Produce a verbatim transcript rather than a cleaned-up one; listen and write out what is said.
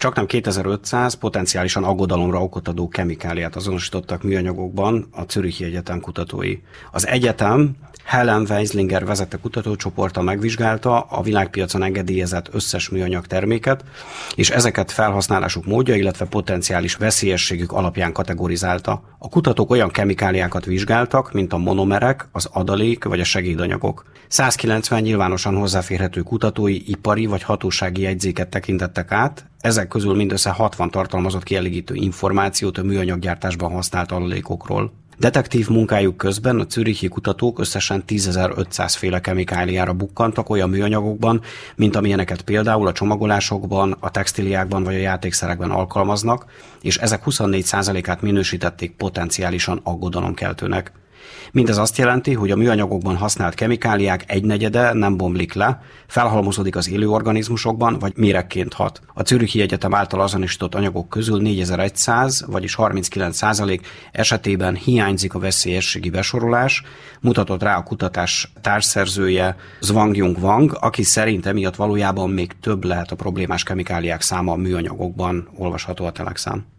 Csaknem kétezer-ötszáz potenciálisan aggodalomra okot adó kemikáliát azonosítottak műanyagokban a Zürichi Egyetem kutatói. Az egyetem Helen Weislinger vezette kutatócsoporta megvizsgálta a világpiacon engedélyezett összes műanyag terméket, és ezeket felhasználásuk módja, illetve potenciális veszélyességük alapján kategorizálta. A kutatók olyan kemikáliákat vizsgáltak, mint a monomerek, az adalék vagy a segédanyagok. százkilencven nyilvánosan hozzáférhető kutatói, ipari vagy hatósági jegyzéket tekintettek át, ezek közül mindössze hatvan tartalmazott kielégítő információt a műanyaggyártásban használt adalékokról. Detektív munkájuk közben a zürichi kutatók összesen tízezer-ötszáz féle kemikáliára bukkantak olyan műanyagokban, mint amilyeneket például a csomagolásokban, a textíliákban vagy a játékszerekben alkalmaznak, és ezek huszonnégy százalékát minősítették potenciálisan aggodalomkeltőnek. Mindez azt jelenti, hogy a műanyagokban használt kemikáliák egynegyede nem bomlik le, felhalmozódik az élő organizmusokban, vagy méregként hat. A Zürichi Egyetem által azonosított anyagok közül négyezer-száz, vagyis harminckilenc százalék esetében hiányzik a veszélyességi besorolás, mutatott rá a kutatás társszerzője Zwangyong Wang, aki szerint emiatt valójában még több lehet a problémás kemikáliák száma a műanyagokban, olvasható a Telexán.